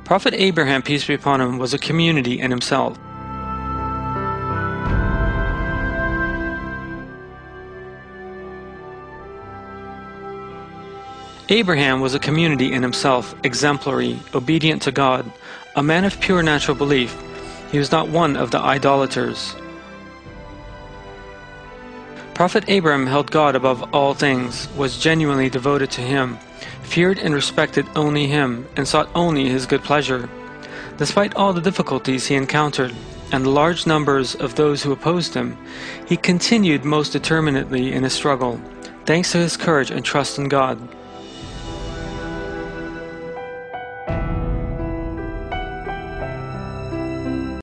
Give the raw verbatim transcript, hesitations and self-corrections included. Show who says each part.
Speaker 1: Prophet Abraham, peace be upon him, was a community in himself. Abraham was a community in himself, exemplary, obedient to God, a man of pure natural belief. He was not one of the idolaters. Prophet Abraham held God above all things, was genuinely devoted to Him, feared and respected only Him, and sought only His good pleasure. Despite all the difficulties he encountered, and the large numbers of those who opposed him, he continued most determinedly in his struggle, thanks to his courage and trust in God.